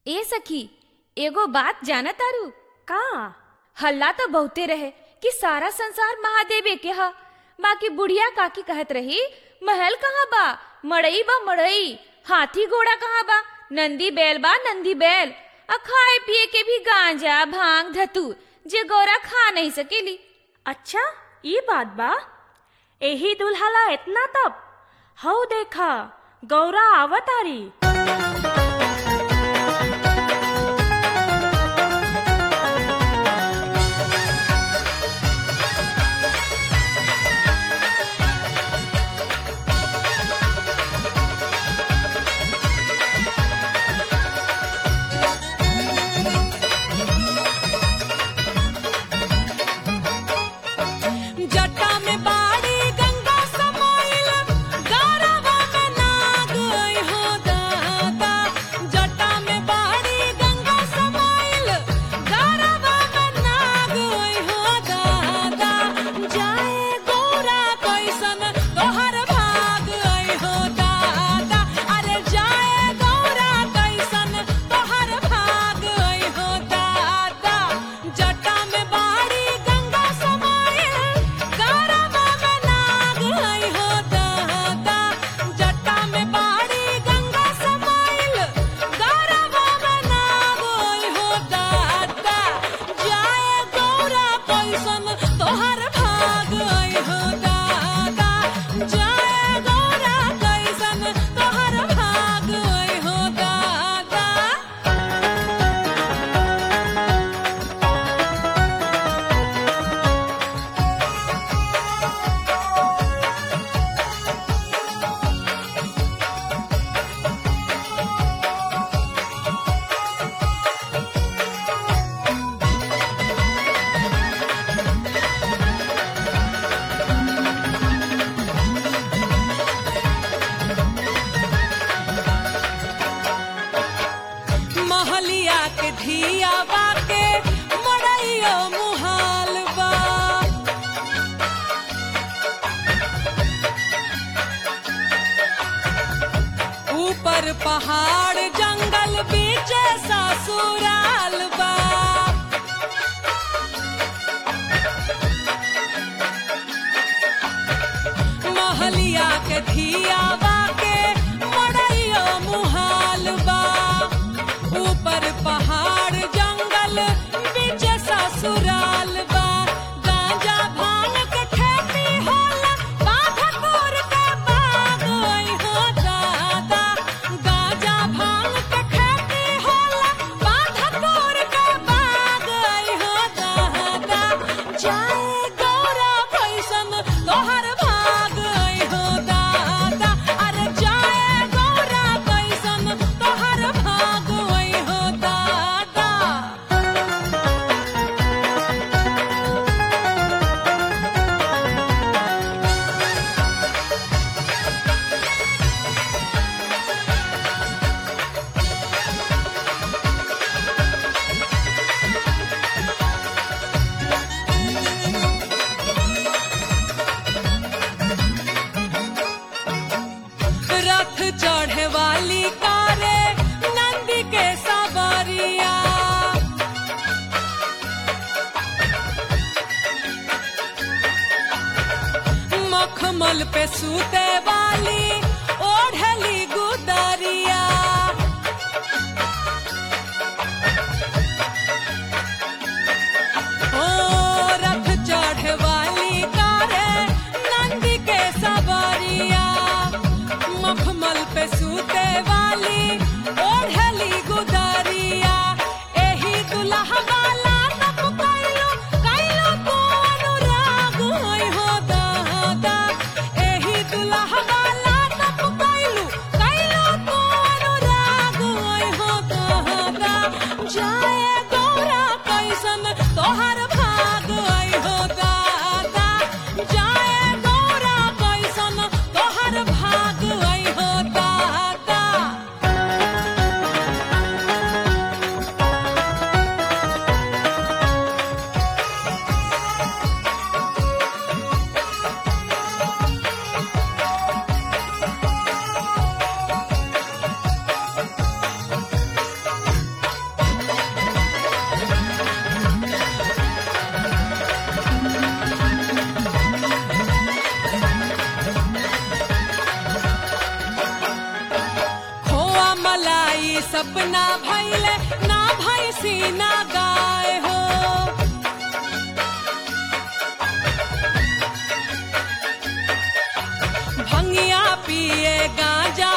ए सखी, एगो बात जाना तारू? का? हल्ला तो बहुते रहे कि सारा संसार महादेवे के हा। बाकी बुढ़िया काकी कहत रही महल कहाँ बा, मड़ई बा मड़ई, हाथी घोड़ा कहाँ बा, नंदी बैल बा नंदी बैल, आ खाए पिए के भी गांजा भांग धतूर जे गौरा खा नहीं सकेली। अच्छा ई बात बा। एही दुल्हला इतना तब हऊ देखा गौरा आवतारी। पहाड़ जंगल बीच ससुराल बा। महलिया के धियावा के मड़ैयो मुहाल बा। ऊपर पहाड़ जंगल बीच ससुराल बा। गांजा भांग के खेती होला, बाधपुर के बाग ओई हो दादा। गांजा भांग के खेती होला, बाधपुर के बाग ओई हो दादा। जाए गौरा कैसन तोहर भाग ओई हो दादा। अरे जाए गौरा कैसन तोहर भाग ओई हो दादा। रथ चढ़े वाली कारे नंदी के सवारिया। मखमल पे सूते वाली ओढ़ली गुदरिया। ओ रथ चढ़े वाली कारे नंदी के सवारिया। मखमल पे सूते वाली ओढ़ली गुदरिया। एही दुल्हा वाला तप कैलो कैलो तू अनुराग होई हो दादा। एही दुल्हा वाला ई सपना भइले ना भैंसी ना गाय हो। भंगिया पिए गांजा